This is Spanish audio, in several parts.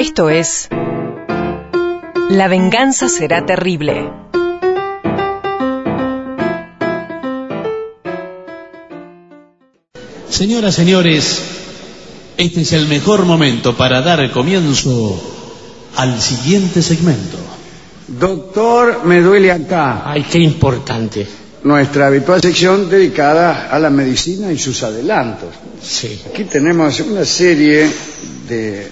Esto es La venganza será terrible. Señoras, señores, este es el mejor momento para dar comienzo al siguiente segmento. Doctor, me duele acá. Ay, qué importante. Nuestra habitual sección dedicada a la medicina y sus adelantos. Sí. Aquí tenemos una serie de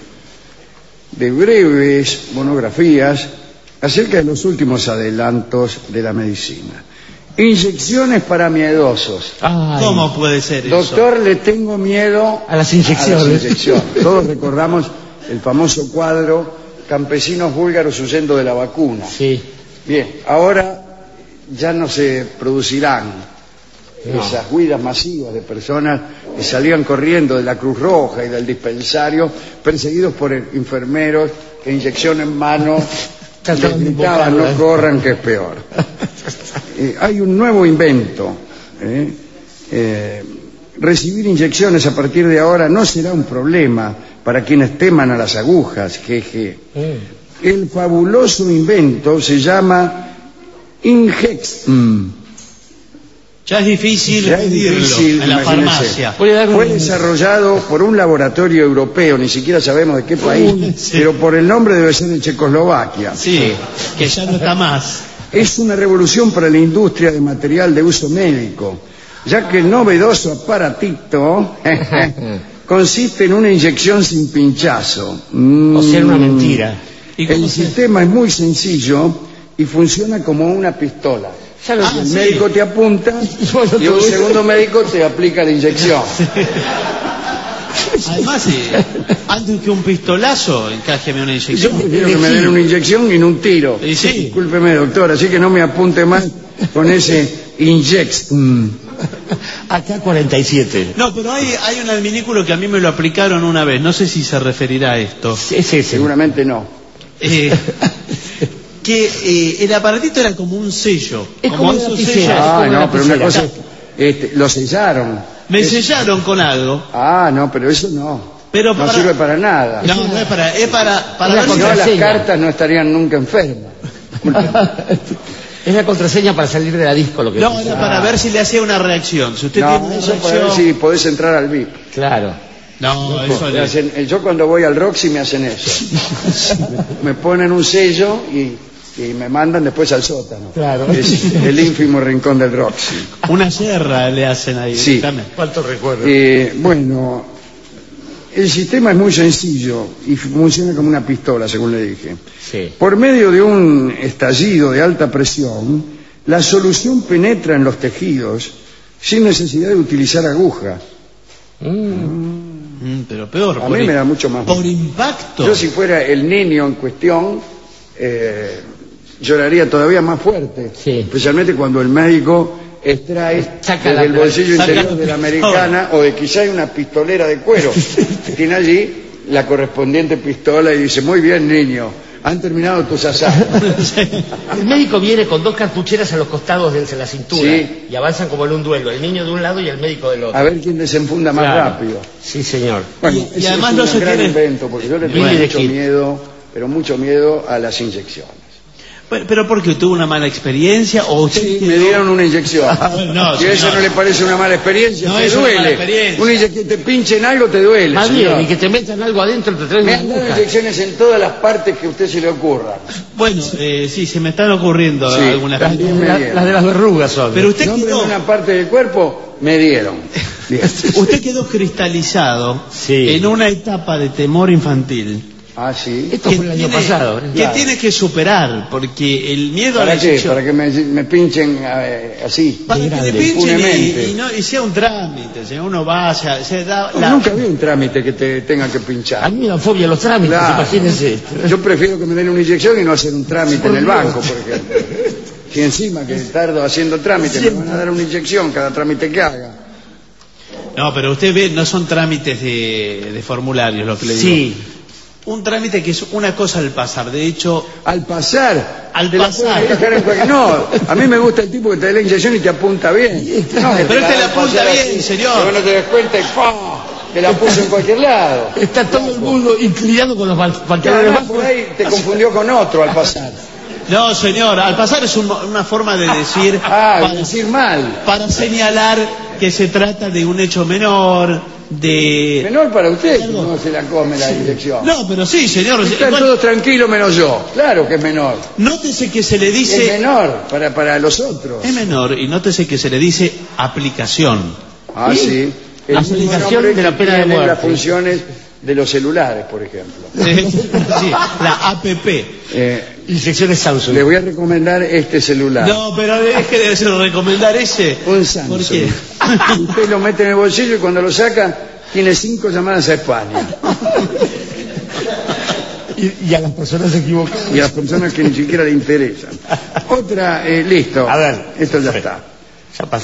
breves monografías acerca de los últimos adelantos de la medicina. Inyecciones para miedosos. Ay, ¿Cómo puede ser Doctor, le tengo miedo a las inyecciones. Todos recordamos el famoso cuadro Campesinos búlgaros huyendo de la vacuna. Sí. Bien, ahora ya no se producirán esas huidas masivas de personas que salían corriendo de la Cruz Roja y del dispensario perseguidos por enfermeros que inyección en mano les gritaban no corran que es peor. Hay un nuevo invento. Recibir inyecciones a partir de ahora no será un problema para quienes teman a las agujas. Jeje. El fabuloso invento se llama Injex. Ya es difícil pedirlo en la farmacia. Fue desarrollado por un laboratorio europeo, ni siquiera sabemos de qué país, sí. Pero por el nombre debe ser de Checoslovaquia. Sí, que ya no está más. Es una revolución para la industria de material de uso médico, ya que el novedoso aparatito consiste en una inyección sin pinchazo. O sea, una mentira. El sistema es muy sencillo y funciona como una pistola. El médico te apunta y un segundo médico te aplica la inyección. Además, antes que un pistolazo, encájeme una Yo inyección. prefiero que me den una inyección y no un tiro. Sí. Discúlpeme, doctor, así que no me apunte más con ese Injex. Acá 47. No, pero hay un adminículo que a mí me lo aplicaron una vez. No sé si se referirá a esto. Sí. Seguramente no. Que el aparatito era como un sello. Es como una esos lapicera. sellos. Pero una cosa lo sellaron. Me sellaron con algo. No, pero eso no. Pero no sirve para nada. No es para ver Si si- no, las cartas no estarían nunca enfermas. Es la contraseña para salir de la disco lo que No, pasa. era para ver si le hacía una reacción. Si usted tiene una Eso para ver reacción. si podés entrar al VIP. Claro. No, eso Yo cuando voy al Roxy me hacen eso. Me ponen un sello y me mandan después al sótano. Claro. Es el ínfimo rincón del Roxy. una serra le hacen ahí. Sí. directamente. ¿Cuánto recuerdo? Bueno, el sistema es muy sencillo y funciona como una pistola, según le dije. Sí. Por medio de un estallido de alta presión, la solución penetra en los tejidos sin necesidad de utilizar aguja. Pero peor. A mí me da mucho más. Por impacto. Yo si fuera el niño en cuestión, lloraría todavía más fuerte. Sí. Especialmente cuando el médico extrae Saca desde el bolsillo saca interior la de la pistola. americana o de quizá hay una pistolera de cuero. Tiene allí la correspondiente pistola y dice, muy bien niño, han terminado tus asados. El médico viene con dos cartucheras a los costados de la cintura. Sí. Y avanzan como en un duelo. El niño de un lado y el médico del otro. A ver quién desenfunda más Claro. rápido. Sí, señor. Bueno, Y ese además es no un se gran tiene- invento, porque yo le tengo Bueno. mucho miedo, pero mucho miedo a las inyecciones. Pero porque tuvo una mala experiencia o usted Sí, quedó- me dieron una inyección. No, Si a eso señor. no le parece una mala experiencia, No te es una duele. mala experiencia. Que te pinchen algo te duele. Más señor. bien, y que te metan algo adentro te traen Me una han dado aguja. inyecciones en todas las partes que a usted se le ocurra. Bueno, sí, se me están ocurriendo Sí, algunas también cosas. me dieron. Las de las verrugas son. Pero usted Nombre de quedó, una parte del cuerpo, me dieron. Bien. usted quedó cristalizado Sí. en una etapa de temor infantil. Ah, sí. Esto fue el año pasado. ¿eh? Que Claro. tiene que superar, porque el miedo a ¿Para la qué? inyección... Para que me pinchen así. Para que le grande, pinchen impunemente. y sea un trámite, si uno vaya, se da Nunca vi un trámite que te tenga que pinchar. A mí me dan fobia los trámites, Claro. imagínense. Yo prefiero que me den una inyección y no hacer un trámite en el banco, por ejemplo. Si encima que tardo haciendo trámites, me van a dar una inyección cada trámite que haga. No, pero usted ve, no son trámites de formularios lo que le digo. Sí. Un trámite que es una cosa al pasar, de hecho... Al pasar. Al te la pasar. puedes dejar en cualquier- No, a mí me gusta el tipo que te da la inyección y te apunta bien. No, Pero te este le da apunta pasar bien, así, señor. Que vos no te das cuenta y ¡pah! que la puso en cualquier lado. Está todo el mundo inclinado con los pantalones bajos. Por ahí te confundió con otro al pasar. No, señor, al pasar es una forma de decir... decir mal. Para señalar que se trata de un hecho menor, de... Menor para usted, si no se la come la dirección. No, pero sí, señor. Están todos tranquilos menos yo. Claro que es menor. Nótese que se le dice... Es menor para los otros. Es menor, y nótese que se le dice aplicación. Ah, sí. La aplicación de la pena de muerte. Las funciones de los celulares, por ejemplo. Sí, la APP. Y secciones Samsung. Le voy a recomendar este celular. No, pero deje de recomendar ese. Un Samsung. ¿Por qué? Usted lo mete en el bolsillo y cuando lo saca tiene 5 llamadas a España. Y a las personas equivocadas. Y a las personas que ni siquiera le interesan. Otra, listo. A ver. Esto ya está. Ya pasó.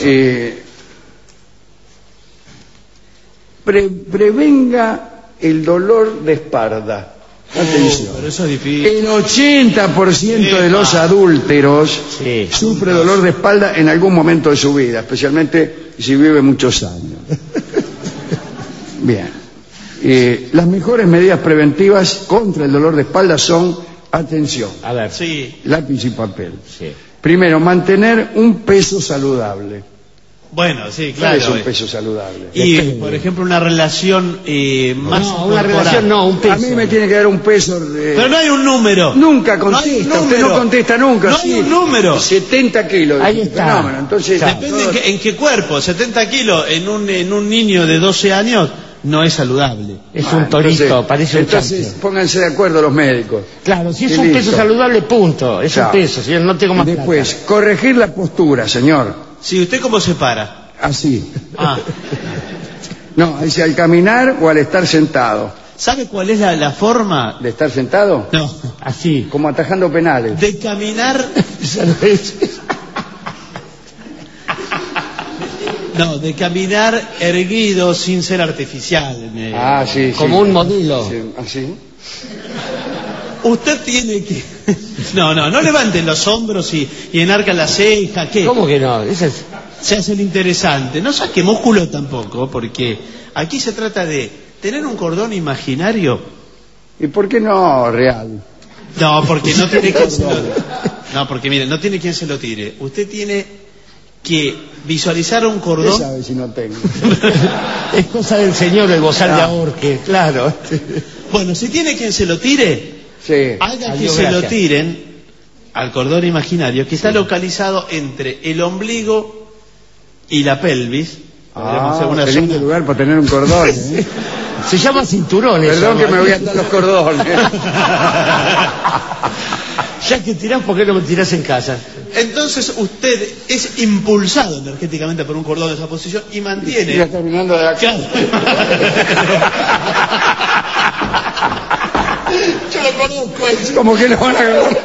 Prevenga el dolor de espalda. Atención. Pero eso es difícil. El 80% de los adúlteros sufre dolor de espalda en algún momento de su vida, especialmente si vive muchos años. Bien. Las mejores medidas preventivas contra el dolor de espalda son, atención, A ver. Sí. lápiz y papel. Sí. Primero, mantener un peso saludable. Bueno, sí, ¿Cuál claro. es un peso saludable? Y, por ejemplo, una relación más No, una corporal. relación no, un peso. A mí me tiene que dar un peso de... Pero no hay un número. Nunca No hay un contesta, usted número. no contesta nunca. No hay sí. un número. 70 kilos. Ahí es un está. fenómeno. Entonces, Depende en qué cuerpo. 70 kilos en un niño de 12 años no es saludable. Es un torito, entonces, parece un entonces chancho. pónganse de acuerdo los médicos. Claro, si es Y un listo. peso saludable, punto. Es Chao. un peso, si yo no tengo más Después, corregir la postura, señor. Si usted cómo se para. Así. Ah, No, dice al caminar o al estar sentado. ¿sabe cuál es la forma? ¿De estar sentado? No. plata. Así. Como atajando penales. De caminar. Esa no es. No, de caminar erguido sin ser artificial. Sí. Como un modelo. Sí, así. Usted tiene que... No levanten los hombros y enarca la ceja. ¿Qué? ¿Cómo que no? Esa es... Se hace el interesante. No saque músculo tampoco, porque aquí se trata de tener un cordón imaginario. ¿Y por qué no real? No, porque no tiene quien se lo... No, porque mire, no tiene quien se lo tire. Usted tiene que visualizar un ¿Qué cordón. sabe si no tengo? Es cosa del señor el bozal de ahorque, claro. Bueno, si tiene quien se lo tire, Sí. haga que Adiós, se lo gracias. tiren al cordón imaginario, que está localizado entre el ombligo y la pelvis. Podríamos hacer una qué zona- lindo lugar para tener un cordón. ¿eh? Se llama cinturón eso, Perdón ¿no? que me voy a atar los cordones. Ya que tirás, ¿por qué no me tirás en casa? Entonces usted es impulsado energéticamente por un cordón de esa posición y Ya mantiene... terminando de acá. Claro. Yo lo conozco. Como que no van a agarrar.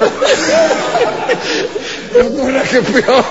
No coraje peor.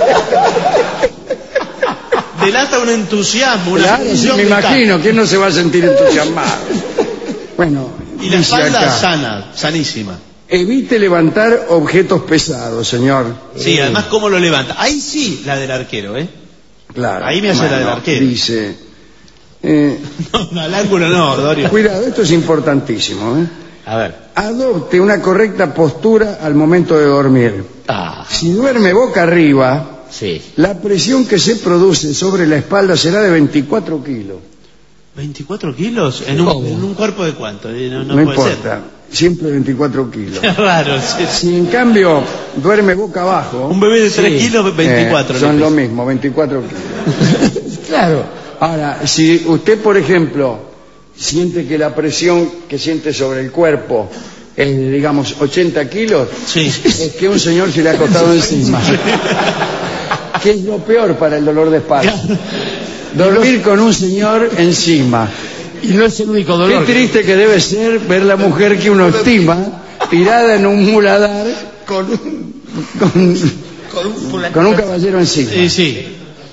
Delata un entusiasmo, una Claro, sí, función me vital. imagino. ¿Quién no se va a sentir entusiasmado? Bueno, Y la dice espalda acá, sana, sanísima. evite levantar objetos pesados, señor. Sí, además, ¿cómo lo levanta? Ahí sí, la del arquero, ¿eh? Claro. Ahí me hace la del arquero. Dice, No, al ángulo no, Dorio. cuidado, esto es importantísimo, ¿eh? A ver. Adopte una correcta postura al momento de dormir. Ah, Si duerme boca arriba, sí. la presión que se produce sobre la espalda será de 24 kilos. ¿24 kilos? ¿En ¿Cómo? un cuerpo de cuánto? No No puede importa, siempre 24 kilos. ser. Qué raro. Sí. Si en cambio duerme boca abajo, Un bebé de 3 Sí. kilos, 24. le son pesa. lo mismo, 24 kilos. Claro. Ahora, si usted, por ejemplo, siente que la presión que siente sobre el cuerpo es, digamos, 80 kilos, Sí. es que un señor se le ha acostado encima. ¿Qué es lo peor para el dolor de espalda? Dormir con un señor encima. Y no es el único Qué dolor. triste que debe ser ver la mujer que uno estima tirada en un muladar con un caballero encima. Sí.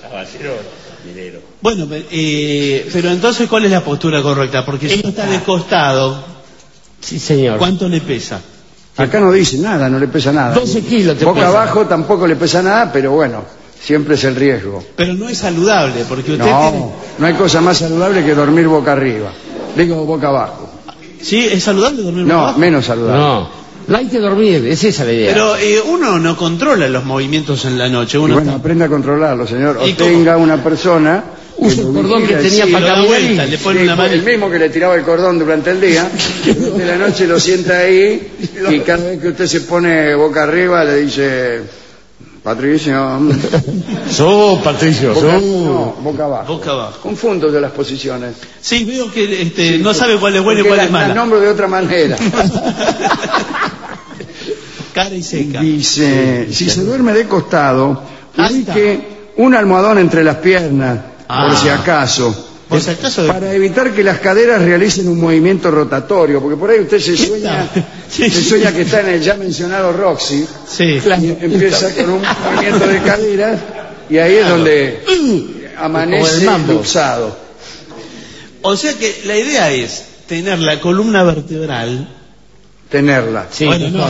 Bueno, pero entonces, ¿cuál es la postura correcta? Porque si uno está de costado, Sí, señor. ¿cuánto le pesa? Acá no dice nada, no le pesa nada. 12 kilos te Boca pesa. abajo tampoco le pesa nada, pero bueno, siempre es el riesgo. Pero no es saludable, porque usted tiene... No hay cosa más saludable que dormir boca arriba. Digo, boca abajo. ¿Sí? ¿Es saludable dormir boca abajo? No, menos saludable. No hay que dormir, es esa la idea. Pero uno no controla los movimientos en la noche. Uno Bueno, aprenda a controlarlo, señor. O ¿Y tenga una persona... Usa el cordón que tenía sí, para lo da caminar vuelta, y... le pone una el manita. mismo que le tiraba el cordón durante el día, de la noche lo sienta ahí y cada vez que usted se pone boca arriba le dice, Patricio, Patricio, no, boca abajo. Boca abajo. Confundo de las posiciones. Sí, veo que no sabe cuál es buena y Porque cuál es las mala. nombro de otra manera. Cara y seca. Dice, si se duerme de costado, Ahí está. ubique un almohadón entre las piernas, por si acaso. Por si acaso... Para evitar que las caderas realicen un movimiento rotatorio, porque por ahí usted se sueña, Sí. se sueña que está en el ya mencionado Roxy, Sí. y empieza con un movimiento de caderas, y ahí es donde amanece luxado. O sea que la idea es tener la columna vertebral... Tenerla. Sí, bueno, no, mejor.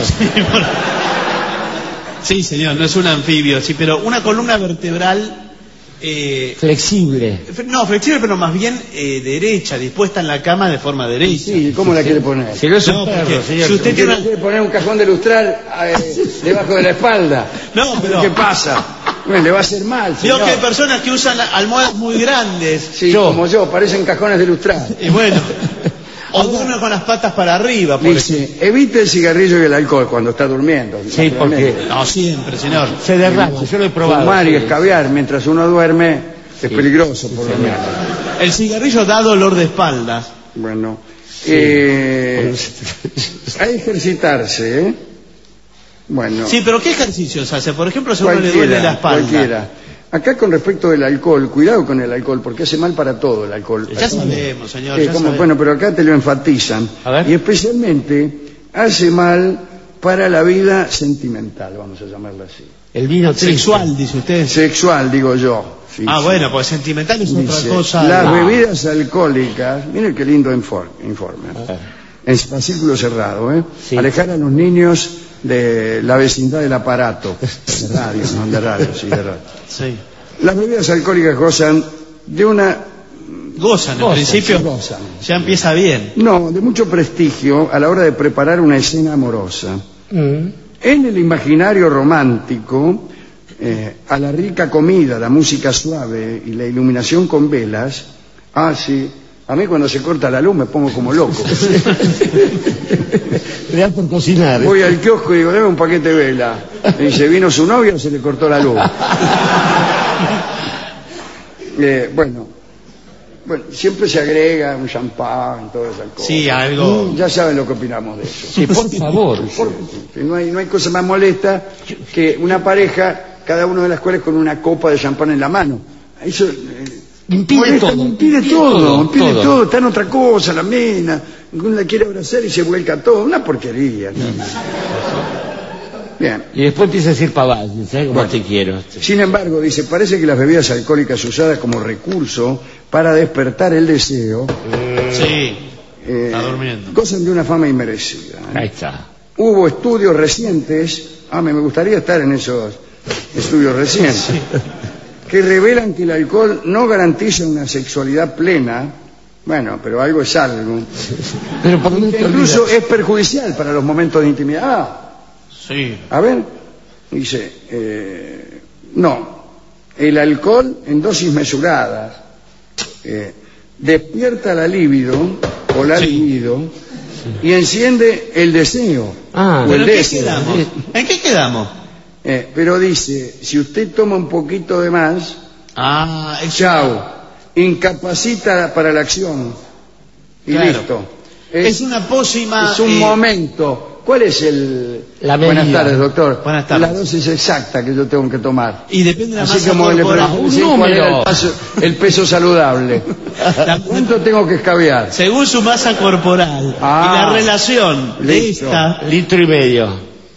sí, señor, no es un anfibio, sí, pero una columna vertebral... Flexible. No, flexible, pero más bien derecha, dispuesta en la cama de forma derecha. Sí, ¿cómo la quiere poner? Si no es un No, perro, porque señor. si usted tiene ¿Quiere poner un cajón de lustrar debajo de la espalda? No, pero... ¿Qué pasa? Bueno, le va a hacer mal, Veo señor. que hay personas que usan almohadas muy grandes. Sí, como yo, parecen cajones de lustrar. Y bueno, o duerme con las patas para arriba. Por ejemplo. Dice, evite el cigarrillo y el alcohol cuando está durmiendo. Sí, porque No, siempre, señor. se derrama, yo lo he probado. Fumar y escabiar mientras uno duerme es peligroso, por lo menos. El cigarrillo da dolor de espaldas. Bueno, a ejercitarse, ¿eh? Bueno, Sí, pero ¿qué ejercicios hace? Por ejemplo, si a uno le duele la espalda. cualquiera. Acá con respecto del alcohol, cuidado con el alcohol, porque hace mal para todo el alcohol. Ya sabemos, señor. Sí, Ya como- sabemos. bueno, pero acá te lo enfatizan. A ver. Y especialmente hace mal para la vida sentimental, vamos a llamarla así. El vino triste. Sexual, dice usted. Sexual, digo yo. Sí, Ah, sí. bueno, pues sentimental es otra Dice, cosa. las No. bebidas alcohólicas, miren qué lindo informe. En círculo cerrado, ¿eh? Sí. Alejar a los niños de la vecindad del aparato. De radio, no de radio, sí, de radio. Sí. Las bebidas alcohólicas gozan de una... Gozan, en principio. Gozan. Ya empieza bien. No, de mucho prestigio a la hora de preparar una escena amorosa. En el imaginario romántico, a la rica comida, la música suave y la iluminación con velas, sí, a mí cuando se corta la luz me pongo como loco. Le da por cocinar. Voy al kiosco y digo, dame un paquete de vela. Me dice, vino su novia o se le cortó la luz. Bueno, siempre se agrega un champán, todas esas cosas. Sí, algo. Ya saben lo que opinamos de eso. Sí, por favor. Que no hay cosa más molesta que una pareja, cada uno de las cuales con una copa de champán en la mano. Eso Impide molesta, todo. impide todo, está en otra cosa, la mina, uno la quiere abrazar y se vuelca todo, una porquería. Bien. Y después empieza a decir pavadas, ¿sabes cómo Bueno. te quiero? Sin embargo, dice, parece que las bebidas alcohólicas usadas como recurso para despertar el deseo Sí. Está durmiendo. gozan de una fama inmerecida. Ahí está. Hubo estudios recientes, me gustaría estar en esos estudios recientes, que revelan que el alcohol no garantiza una sexualidad plena, bueno, pero algo es algo, Pero por lo que incluso es perjudicial para los momentos de intimidad. Sí. A ver, dice, no, el alcohol en dosis mesuradas despierta la libido o la libido y enciende el deseo. Ah, o ¿Pero el en qué deseo. quedamos? ¿En qué quedamos? Pero dice, si usted toma un poquito de más, Chao. incapacita para la acción y Claro. listo. Es una pócima. Es un momento. ¿Cuál es la medida? Buenas tardes, doctor. Buenas tardes. La dosis exacta que yo tengo que tomar. Y depende de la Así masa como le corporal. pregunté cuál era el peso saludable. ¿Cuánto tengo que escabiar? Según su masa corporal y la relación de listo. esta litro y medio.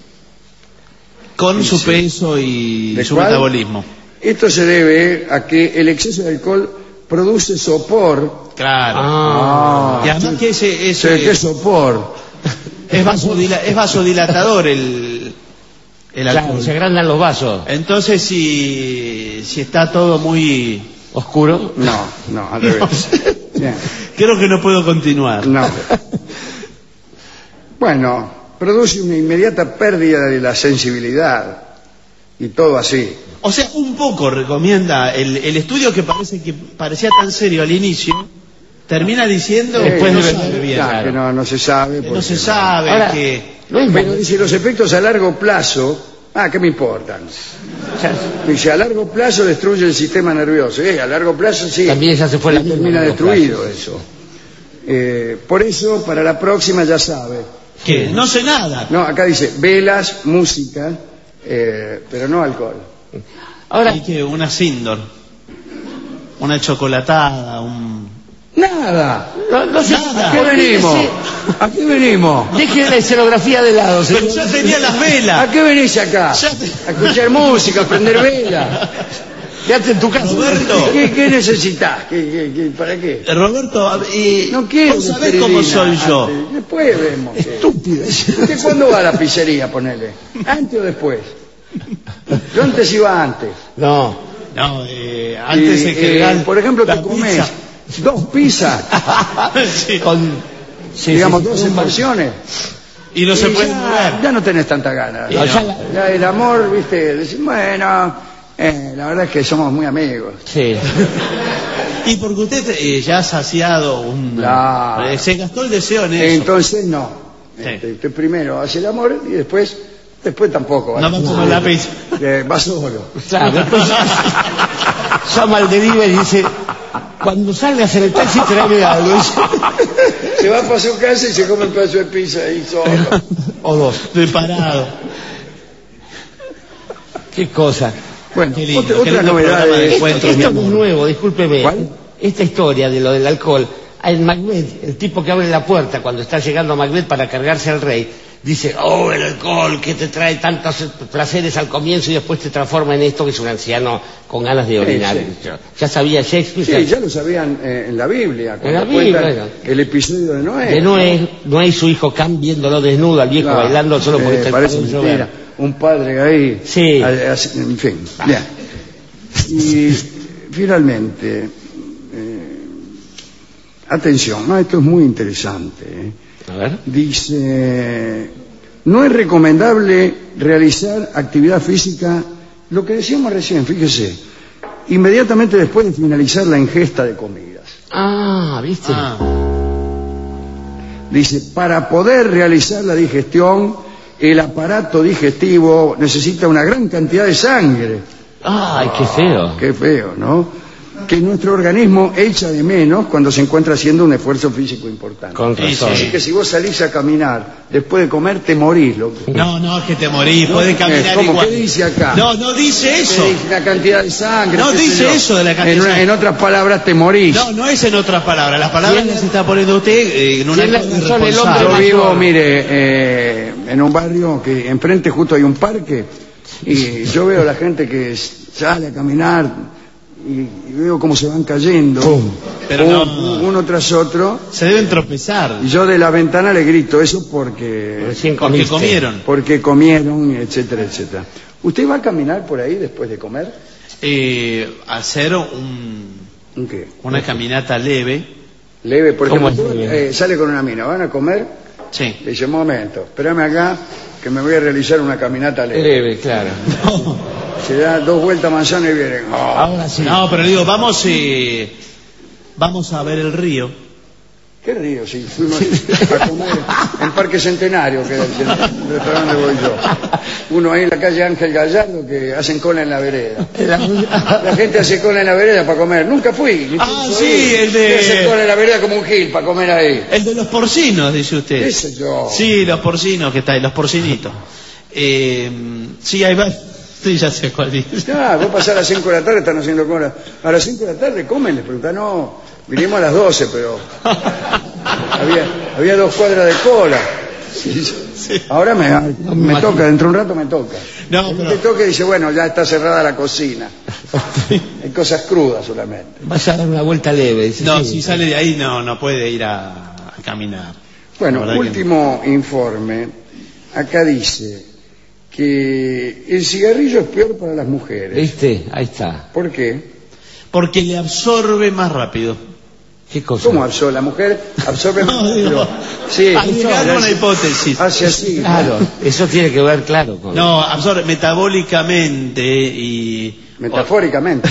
con su peso y ¿De su cuál? metabolismo. Esto se debe a que el exceso de alcohol produce sopor. Claro. Y además que ese ¿Qué sopor? es vasodilatador el el alcohol. Claro, se agrandan los vasos. Entonces, si está todo muy ¿Oscuro? No, al revés. Bien. creo que no puedo continuar. No. Bueno, produce una inmediata pérdida de la sensibilidad y todo así. O sea, un poco recomienda el estudio que parecía tan serio al inicio, termina diciendo Después no de sabe bien. Claro, que no se sabe. Que no porque- se sabe, Ahora, que... Pero dice, los efectos a largo plazo, ¿qué me importan? Dice, a largo plazo destruye el sistema nervioso. A largo plazo sí. También ya se fue la termina misma a largo destruido plazo. eso. Por eso, para la próxima ya sabe. que no sé nada. No, acá dice, velas, música, pero no alcohol. Ahora, Hay que una Sindor, una chocolatada, Nada. no sé, Nada. ¿A qué venimos? ¿A qué venimos? deje la escenografía de lado. Pero ya tenía las velas. ¿A qué venís acá? Ya te- A escuchar música, a prender vela. Quédate en tu casa. Roberto, ¿Qué necesitas? ¿Para qué? Roberto, No quiero. vos sabés cómo soy yo. Después vemos. Estúpido. ¿Usted cuándo va a la pizzería, ponele? ¿Antes o después? Yo antes iba antes. No. No, antes en general. Por ejemplo, te la comes pizza. 2 pizzas, Sí. Sí, digamos sí, 12 porciones. Y no se y puede ya, mover. ya no tenés tanta ganas. No, Ya el amor, viste, decís, bueno, la verdad es que somos muy amigos. Sí. Y porque usted ya ha saciado Claro. se gastó el deseo en eso. Entonces no. Sí. Usted primero hace el amor y después tampoco. No va a comer la pizza. Va solo. Claro, después llama al delivery y dice, cuando salgas en el taxi tráeme algo. Se va para su casa y se come un pedazo de pizza ahí solo. O 2. Preparado. Qué cosa. Bueno, Qué lindo, qué otra lindo novedad programa de es... encuentro. Esto no es nuevo, discúlpeme. ¿Cuál? Esta historia de lo del alcohol. En Macbeth, el tipo que abre la puerta cuando está llegando Macbeth para cargarse al rey, dice, oh, el alcohol que te trae tantos placeres al comienzo y después te transforma en esto, que es un anciano con ganas de orinar. sí. Ya sabía Shakespeare. Sí, ya lo sabían en la Biblia. En la cuando Biblia, cuentan bueno. el episodio de Noé. De Noé y su hijo Cam viéndolo desnudo al viejo Claro, bailando solo porque está el parece padre mentira. llover. Un padre ahí. Sí. En fin, bien. Y finalmente, atención, ¿no? Esto es muy interesante. A ver. Dice, no es recomendable realizar actividad física, lo que decíamos recién, fíjese, inmediatamente después de finalizar la ingesta de comidas. ¿Viste? Dice, para poder realizar la digestión, el aparato digestivo necesita una gran cantidad de sangre. Ay, qué feo. Qué feo, ¿no? Que nuestro organismo echa de menos cuando se encuentra haciendo un esfuerzo físico importante. Con Sí, razón. Así que si vos salís a caminar después de comer, te morís, loco. No, es que te morís, podés caminar ¿Cómo? igual. ¿Qué dice acá? No dice eso. Te dice una cantidad de sangre. No qué sé dice yo. eso de la cantidad de sangre. En otras palabras, te morís. No es en otras palabras. Las palabras Tiene- las está poniendo usted en una tiene cosa razón el irresponsable. Yo hombre vivo, mayor. mire, en un barrio que enfrente justo hay un parque y yo veo a la gente que sale a caminar y veo cómo se van cayendo Pero no. uno tras otro Se deben tropezar. y yo de la ventana le grito eso porque Recién Porque comiste. comieron. etcétera, etcétera. ¿Usted va a caminar por ahí después de comer? Hacer ¿Un qué? una caminata leve. Leve, por ¿Cómo ejemplo, es leve? sale con una mina, ¿van a comer? Sí. Le dice, un momento, espérame acá que me voy a realizar una caminata leve. Leve, claro. Se da 2 vueltas a manzana y vienen. Oh. Ahora sí. No, pero digo, vamos a ver el río. ¿Qué río? Si fuimos a comer en Parque Centenario, que es el restaurante donde voy yo. Uno ahí en la calle Ángel Gallardo que hacen cola en la vereda. La gente hace cola en la vereda para comer. Nunca fui. ni pienso Sí, ir. el de- Hace cola en la vereda como un gil para comer ahí. El de los porcinos, dice usted. ¿Qué sé yo? Sí, los porcinos que está ahí, los porcinitos. Sí, ahí va. Sí, ya sé cuál dice. Ah, vos pasás a las 5 de la tarde, están haciendo cola. A las 5 de la tarde comen, les preguntan, no, vinimos a las 12, pero había 2 cuadras de cola. Ahora me toca, dentro de un rato me toca. No, El pero- que toque dice, bueno, ya está cerrada la cocina. Hay cosas crudas solamente. Vas a dar una vuelta leve. Dice, No, sí. si sale de ahí no puede ir a caminar. Bueno, La verdad que último informe. Acá dice, que el cigarrillo es peor para las mujeres. ¿Viste? Ahí está. ¿Por qué? Porque le absorbe más rápido. ¿Qué cosa? ¿Cómo absorbe? La mujer absorbe más rápido. Sí, Hago una hipótesis. hace así. Claro, eso tiene que ver, claro, con... No, absorbe metabólicamente y... Metafóricamente.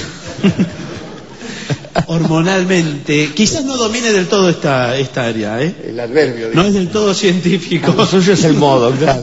Hormonalmente. Quizás no domine del todo esta área, ¿eh? El adverbio. No es del todo científico. Lo suyo es el modo, claro.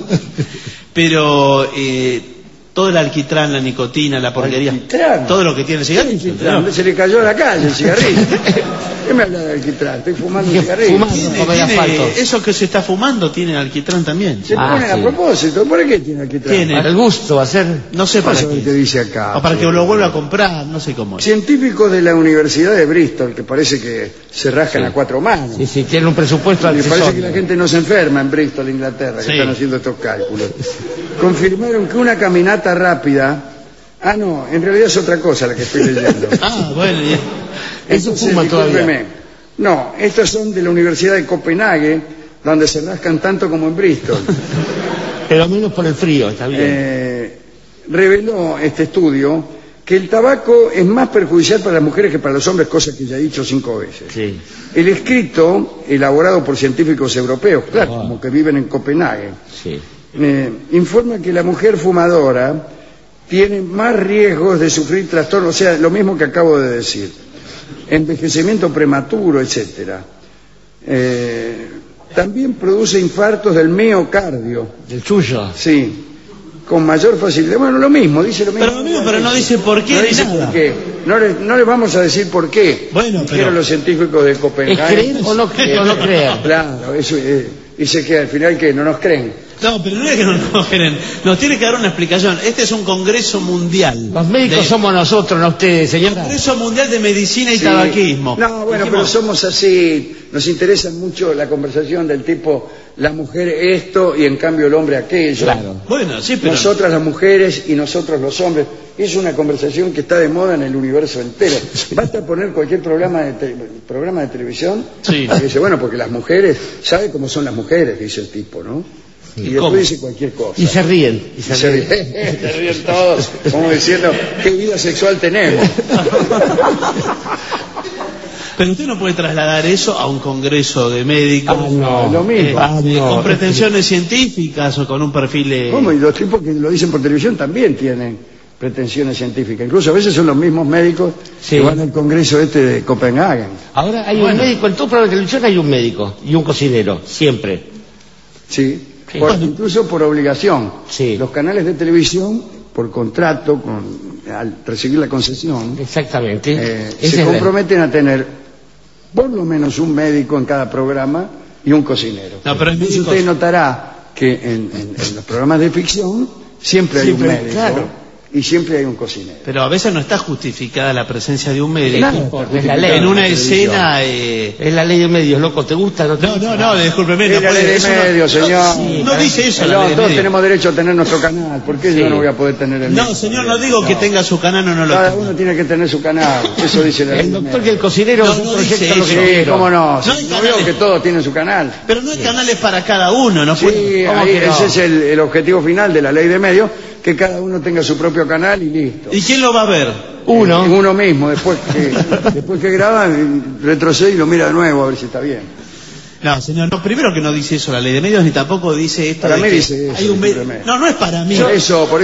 Pero todo el alquitrán, la nicotina, la porquería, ¿Alquitrán? todo lo que tiene el cigarrillo. ¿no? Se le cayó a la calle el cigarrillo. ¿Qué me habla de alquitrán? Estoy fumando un cigarrillo. Fumando. Tiene, Come asfalto. eso que se está fumando tiene alquitrán también. Se ponen sí. a propósito. ¿Por qué tiene alquitrán? Tiene. Para el gusto, va a ser... No sé para Vamos a ver qué qué. dice acá. O para que lo vuelva a comprar, no sé cómo es. Científicos de la Universidad de Bristol, que parece que se rascan a cuatro manos. Sí, sí, tiene un presupuesto Me parece que accesorio. la gente no se enferma en Bristol, Inglaterra, que Sí. están haciendo estos cálculos. Confirmaron que una caminata rápida... Ah, no, en realidad es otra cosa la que estoy leyendo. Ah, bueno. Eso fuma todavía. discúlpeme. No, estos son de la Universidad de Copenhague, donde se rascan tanto como en Bristol. Pero menos por el frío, está bien. Reveló este estudio que el tabaco es más perjudicial para las mujeres que para los hombres, cosa que ya he dicho 5 veces. Sí. El escrito, elaborado por científicos europeos, claro, como que viven en Copenhague, Sí. informa que la mujer fumadora tiene más riesgos de sufrir trastornos, o sea, lo mismo que acabo de decir, envejecimiento prematuro, etcétera. También produce infartos del miocardio, ¿Del suyo? sí, con mayor facilidad. Bueno, lo mismo, dice lo mismo. Pero lo mismo, pero no dice por qué No ni dice nada. por qué. No les vamos a decir por qué. Bueno, Dijeron pero- los científicos de ¿Es Copenhague. creer o no creer? Claro, eso, dice que al final que no nos creen. No, pero no es que no nos creen. Nos tiene que dar una explicación. Este es un congreso mundial. Los médicos somos nosotros, no ustedes, señora. Congreso mundial de medicina y Sí. tabaquismo. No, bueno, Dijimos, pero somos así. Nos interesa mucho la conversación del tipo, la mujer esto y en cambio el hombre aquello. Claro. Bueno, sí, pero... Nosotras las mujeres y nosotros los hombres. Es una conversación que está de moda en el universo entero. Basta poner cualquier programa de televisión Sí. y dice, bueno, porque las mujeres, ¿sabe cómo son las mujeres? Dice el tipo, ¿no? Y después ¿Cómo? dice cualquier cosa. Y se ríen. Y se Se ríen. ríen, se ríen todos, como diciendo, ¿qué vida sexual tenemos? Pero usted no puede trasladar eso a un congreso de médicos. Ah, no. Lo mismo. No. Con pretensiones científicas o con un perfil... ¿Cómo? Y los tipos que lo dicen por televisión también tienen pretensiones científicas. Incluso a veces son los mismos médicos Sí. que van al congreso este de Copenhague. Ahora hay un médico, en todo programa de televisión hay un médico y un cocinero, siempre. Sí. Sí. Incluso por obligación. Sí. Los canales de televisión, por contrato, al recibir la concesión, Exactamente. se Ese es comprometen a tener por lo menos un médico en cada programa y un cocinero. No, pero hay Entonces médicos- usted notará que en los programas de ficción siempre hay Siempre, un médico claro. y siempre hay un cocinero. Pero a veces no está justificada la presencia de un médico. Nada, es la ley. En una televisión. escena... Es la ley de medios, loco, ¿te gusta? ¿No te gusta? No, discúlpeme. Es la ley de eso no- medios, señor. No dice eso la No, ley de todos medios. tenemos derecho a tener nuestro canal. ¿Por qué Sí. yo no voy a poder tener el mío? No, señor, no digo que tenga su canal o no lo Cada tenga. uno tiene que tener su canal. Eso dice la ley El de doctor que medios. el cocinero No, es un no proyecto dice lo que eso. Sí, quiero. cómo no. No hay No canales. veo que todos tienen su canal. Pero no hay canales para cada uno, ¿no Sí, puede? ¿Cómo ahí que no? ese es el objetivo final de la ley de medios, que cada uno tenga su propio canal y listo. ¿Y quién lo va a ver? Uno. Uno mismo, después que graba, retrocede y lo mira de nuevo a ver si está bien. No, señor, no, primero que no dice eso la ley de medios, ni tampoco dice esto Para de mí que dice eso, hay un simplemente. No es para mí. Por eso, Yo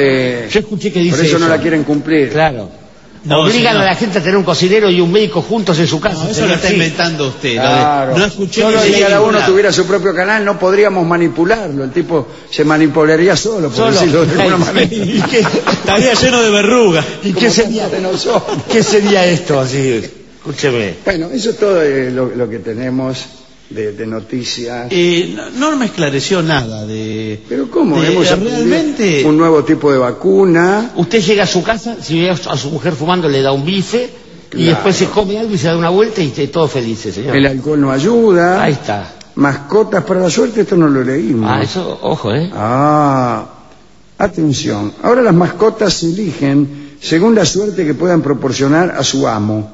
escuché que dice por eso no la quieren cumplir. Claro. No, Obligan señor. a la gente a tener un cocinero y un médico juntos en su casa. No, eso señor, lo está sí. inventando usted. lo de- Claro. No escuché Solo ni si leí cada ningún uno lado. tuviera su propio canal, no podríamos manipularlo. El tipo se manipularía solo, por Solo. decirlo de alguna manera. ¿Y qué, Estaría lleno de verrugas. y Como qué sería, tantos de nosotros. qué sería esto? Así, escúcheme. Bueno, eso es todo lo que tenemos de noticias. No me esclareció nada de... Pero ¿cómo? de- Hemos aprendido realmente... un nuevo tipo de vacuna. Usted llega a su casa, si ve a su mujer fumando, le da un bife y Claro. después se come algo y se da una vuelta y todos felices, señor. El alcohol no ayuda. Ahí está. Mascotas para la suerte, esto no lo leímos. Ah, eso, ojo, ¿eh? Atención. Ahora las mascotas se eligen según la suerte que puedan proporcionar a su amo.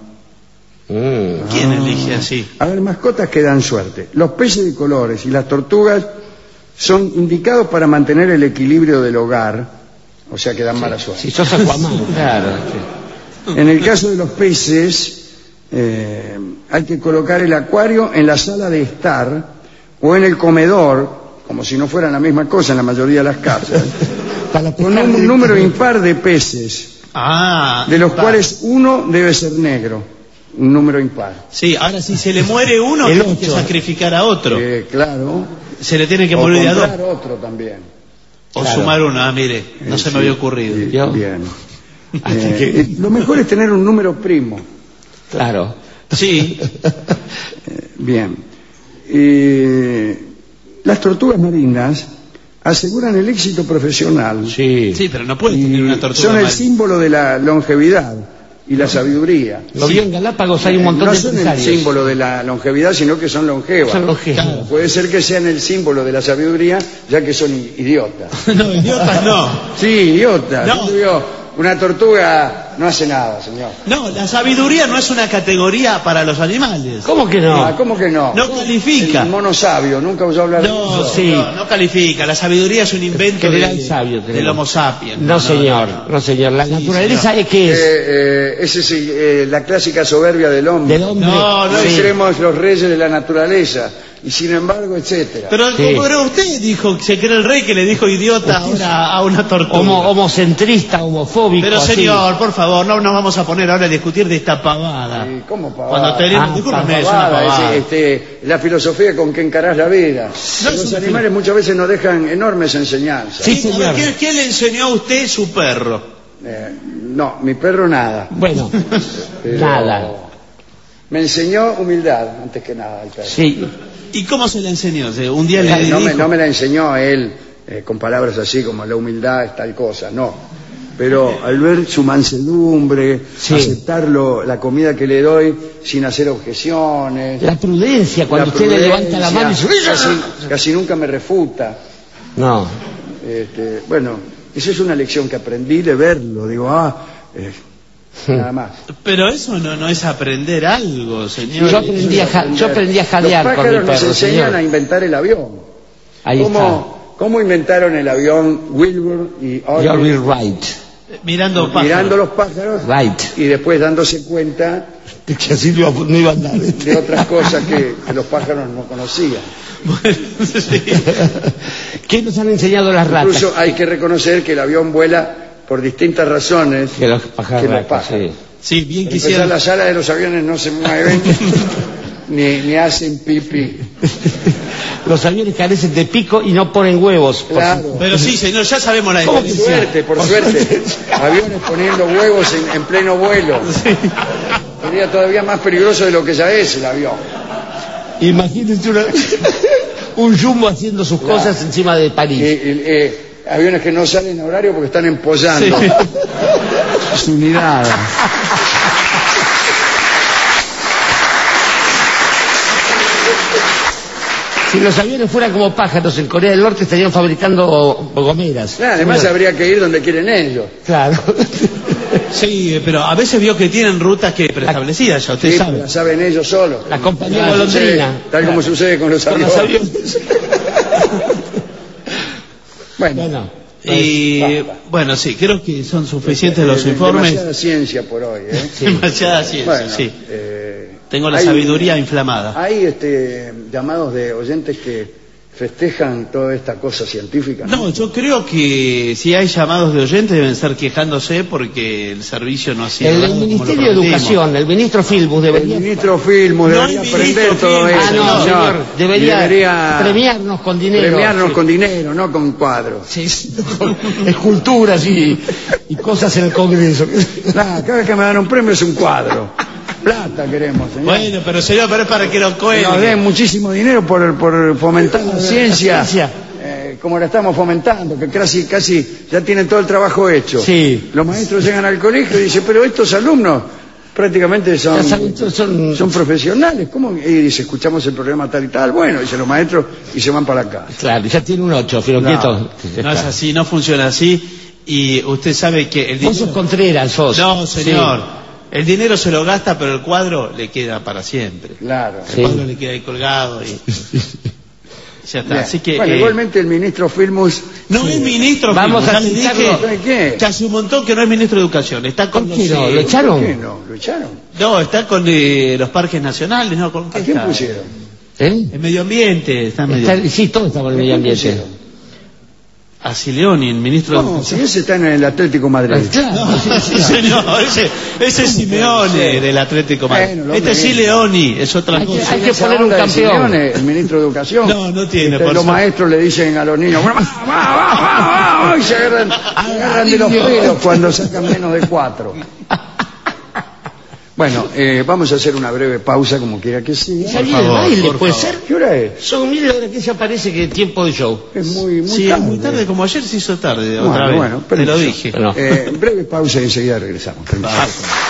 ¿Quién elige así? A ver, mascotas que dan suerte. Los peces de colores y las tortugas son indicados para mantener el equilibrio del hogar, o sea que dan mala suerte. Si sos Aquaman, claro. Sí. En el caso de los peces, hay que colocar el acuario en la sala de estar o en el comedor, como si no fueran la misma cosa en la mayoría de las casas, con un número impar de peces, de los cuales uno debe ser negro, un número impar. Sí, ahora si se le muere uno, tiene que sacrificar a otro. Claro. Se le tiene que morir de a dos. O otro también. O claro, sumar uno, mire, no se me había ocurrido. Bien. Lo mejor es tener un número primo. Claro. Sí. Bien. Las tortugas marinas aseguran el éxito profesional. Sí, pero no puede tener una tortuga son el marina. símbolo de la longevidad y la sabiduría. Lo vi en Galápagos, hay un montón de empresarios. No son el símbolo de la longevidad, sino que son longevas. Son longevas. Claro. Puede ser que sean el símbolo de la sabiduría, ya que son idiotas. No, idiotas no. Sí, idiotas. No. Una tortuga no hace nada, señor. No, la sabiduría no es una categoría para los animales. ¿Cómo que no? ¿Cómo que no? No califica. El mono sabio, nunca oyó hablar de eso. Sí. No califica. La sabiduría es un invento del Homo sapiens. No, señor. La naturaleza señor. es que es. Esa es la clásica soberbia del hombre. No, seremos los reyes de la naturaleza. Y sin embargo, etcétera. Pero usted dijo, se cree el rey que le dijo idiota ahora a una tortuga. Homocentrista, homofóbico. Pero señor, por favor, no nos vamos a poner ahora a discutir de esta pavada. ¿Cómo pavada? Cuando tenemos, discúlpame, es una pavada. La filosofía con que encarás la vida. Los animales muchas veces nos dejan enormes enseñanzas. Sí, señor. ¿Qué le enseñó a usted su perro? No, mi perro nada. Bueno, nada. Me enseñó humildad, antes que nada, el perro. Sí. ¿Y cómo se le enseñó? Un día le dijo... No me la enseñó él con palabras así como la humildad es tal cosa, no. Pero al ver su mansedumbre, aceptar la comida que le doy sin hacer objeciones. La prudencia, cuando usted le levanta la mano y dice... Casi nunca me refuta. No. Bueno, esa es una lección que aprendí de verlo. Digo, nada más. Pero eso no es aprender algo, señor. Yo aprendí a jadear con mi perro. Los pájaros nos enseñan a inventar el avión. Ahí está. ¿Cómo inventaron el avión Wilbur y Orville Wright? Mirando los pájaros y después dándose cuenta de que así no iba a andar. De otras cosas que los pájaros no conocían. Bueno, sí. ¿Qué nos han enseñado las ratas? Incluso hay que reconocer que el avión vuela por distintas razones que los pájaros. Sí, bien quisiera. Las alas de los aviones no se mueven ni hacen pipí. Los aviones carecen de pico y no ponen huevos. Claro. Pero sí, señor, ya sabemos la diferencia. Por suerte. Aviones poniendo huevos en pleno vuelo. Sí. Sería todavía más peligroso de lo que ya es el avión. Imagínense un jumbo haciendo sus cosas encima de París. Aviones que no salen a horario porque están empollando su unidad. Si los aviones fueran como pájaros, en Corea del Norte estarían fabricando gomeras. Además habría que ir donde quieren ellos. Claro. Sí, pero a veces vio que tienen rutas preestablecidas, ya usted sabe. La saben ellos solos. La compañía golondrina. Tal como sucede con los aviones. Bueno. Bueno, sí, creo que son suficientes los informes. Demasiada ciencia por hoy, Sí. Demasiada ciencia, sí. Tengo la sabiduría inflamada. Hay llamados de oyentes que festejan toda esta cosa científica. No, yo creo que si hay llamados de oyentes deben estar quejándose porque el servicio no ha sido. El Ministerio de Educación, el ministro Filmus debería aprender todo eso. Señor, debería premiarnos con dinero. Premiarnos con dinero, no con cuadros. Sí, esculturas y cosas en el Congreso. Cada vez que me dan un premio es un cuadro. Plata queremos, señor. Bueno, pero señor, pero es para que lo cuelguen. Nos den muchísimo dinero por fomentar la ciencia, como la estamos fomentando, que casi ya tienen todo el trabajo hecho. Sí. Los maestros llegan al colegio y dicen, pero estos alumnos prácticamente son profesionales. ¿Cómo? Y dice, escuchamos el programa tal y tal. Bueno, dicen los maestros y se van para la casa. Claro, ya tiene un 8, Filoquieto. No es así, no funciona así. Y usted sabe que el dinero... Vos sos Contreras, sos. No, señor. Sí. El dinero se lo gasta, pero el cuadro le queda para siempre. Claro. El cuadro le queda ahí colgado. Ya está, Bien. así que... Bueno, igualmente el ministro Filmus... No es ministro, Vamos Filmus, a ya le citarlo. dije ¿Qué? que hace un montón que no es ministro de Educación, está con ¿Por qué los, no? ¿Lo ¿Por echaron? qué no? ¿Lo echaron? no, está con los parques nacionales, ¿no? ¿Con qué ¿A quién está? pusieron? ¿Eh? En medio ambiente, está en medio Está- sí, todos estamos en el medio ambiente. pusieron? A Sileoni, el ministro de ¿Cómo? Si Educación. ese está en el Atlético Madrid. Claro. Sí, señor, ese es Simeone del Atlético Madrid. Bueno, lo Este es mismo. Sileoni, es otra Hay que- cosa. hay que Esa poner un onda de campeón. Simeone, el ministro de Educación. No tiene, por Los suerte. maestros le dicen a los niños, "Bueno, va", y se agarran de los pelos cuando sacan menos de 4. Bueno, vamos a hacer una breve pausa, como quiera que sea. Salir Por del favor, baile, por puede favor. ser. ¿Qué hora es? Son 1000 horas que se parece que tiempo de show. Es muy Sí, es tarde. muy tarde, como ayer se hizo tarde, Bueno, otra vez. bueno, Te lo permiso. dije. No. Breve pausa y enseguida regresamos. Permiso.